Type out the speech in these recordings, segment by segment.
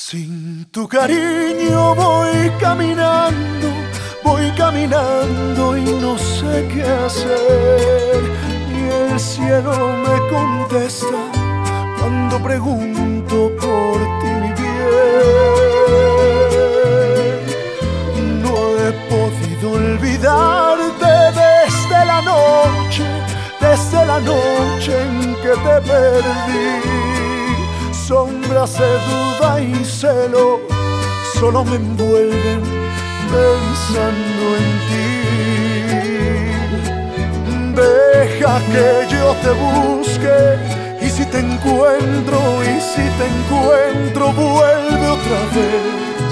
Sin tu cariño voy caminando y no sé qué hacer. Y el cielo me contesta cuando pregunto por ti, mi bien. No he podido olvidarte desde la noche en que te perdí. Sombras de duda y celo solo me envuelven pensando en ti. Deja que yo te busque y si te encuentro, vuelve otra vez.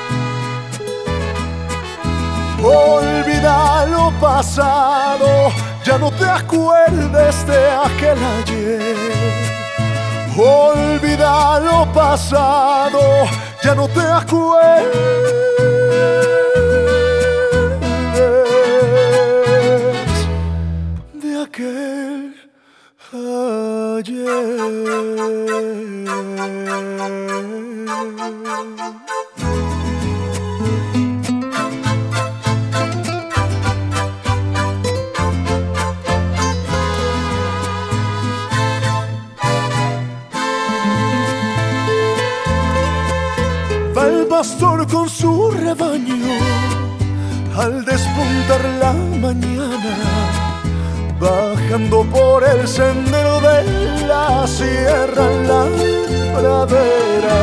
Olvida lo pasado, ya no te acuerdes de aquel ayer. Olvida lo pasado, ya no te acuerdes de aquel ayer. Va el pastor con su rebaño al despuntar la mañana, bajando por el sendero de la sierra en la pradera.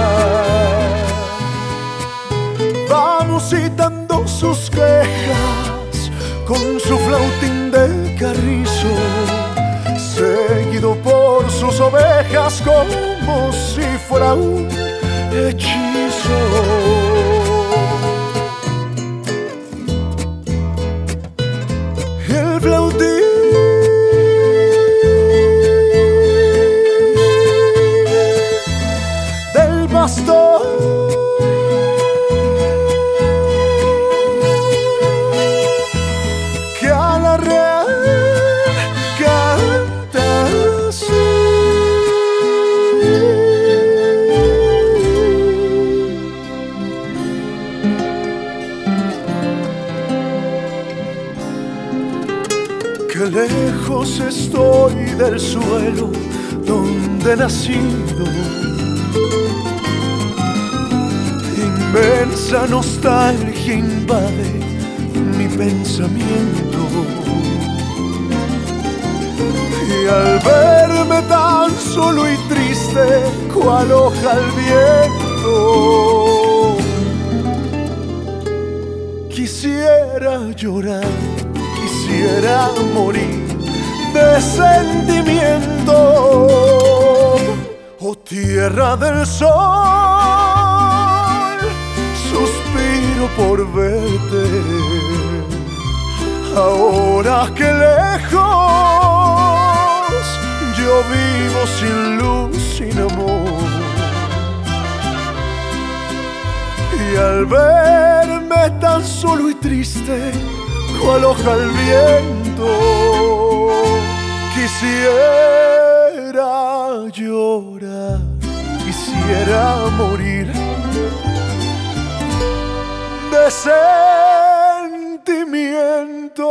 Va musitando sus quejas con su flautín de carrizo, seguido por sus ovejas como si fuera un hechizo. El flautín del pastor que a la real canta así. Que lejos estoy del suelo donde he nacido. Inmensa nostalgia invade mi pensamiento. Y al verme tan solo y triste, cual hoja al viento, quisiera llorar, quisiera morir de sentimiento. Oh tierra del sol, suspiro por verte. Ahora que lejos yo vivo sin luz, sin amor. Y al verme tan solo y triste, cual hoja al viento, quisiera llorar, quisiera morir de sentimiento.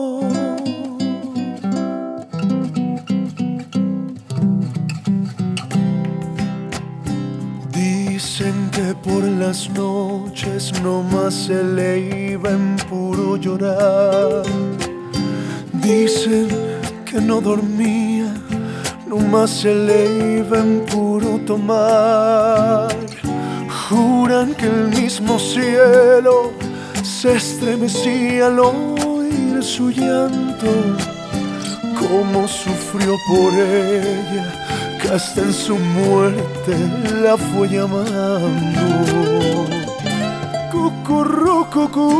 Dicen que por las noches nomás se le iba en puro llorar. Dicen que no dormía, nomás se le iba en puro tomar. Juran que el mismo cielo se estremecía al oír su llanto, cómo sufrió por ella, que hasta en su muerte la fue llamando. Cucurrucucú,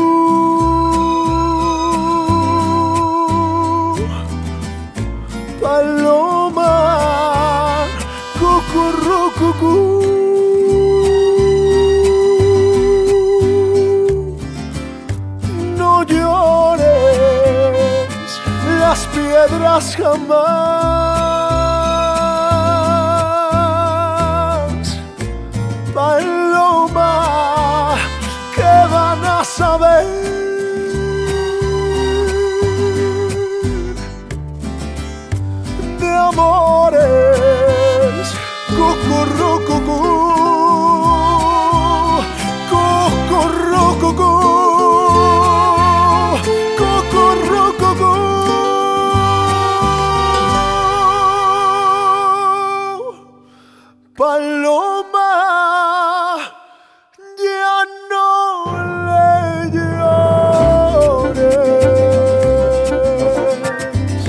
paloma, cucurrucucú. No llores las piedras jamás, paloma. paloma, ya no le llores.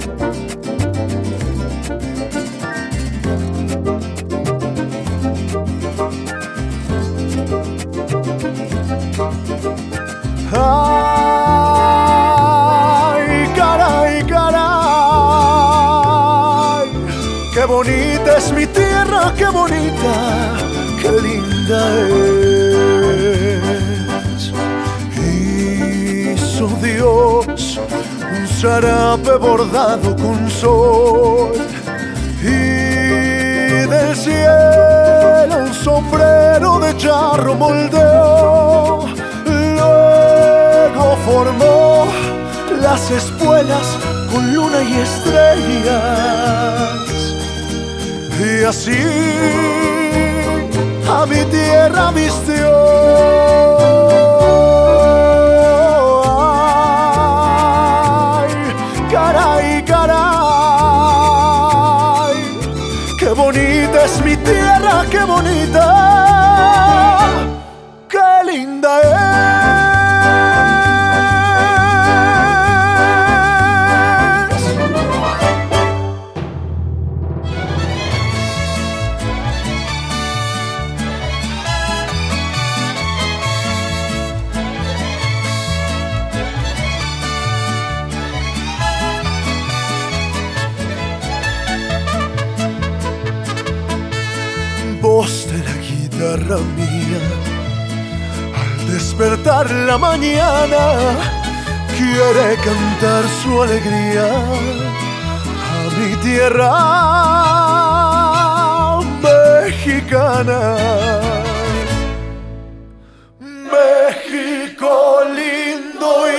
Ay, caray, caray, qué bonita es mi tierra, qué bonita, qué linda es. Hizo Dios un zarape bordado con sol y del cielo un sombrero de charro moldeó. Luego formó las espuelas con luna y estrellas, y así a mi tierra vistió. Ay, caray, caray, qué bonita es mi tierra, qué bonita, qué linda es. Voz de la guitarra mía, al despertar la mañana, quiere cantar su alegría a mi tierra mexicana. México lindo y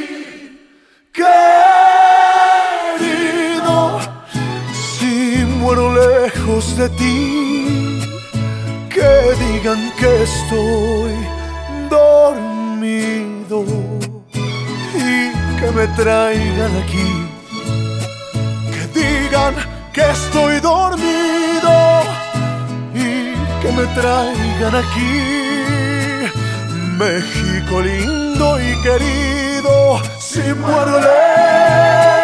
querido, si muero lejos de ti, que digan que estoy dormido y que me traigan aquí. Que digan que estoy dormido y que me traigan aquí. México lindo y querido, si muero lejos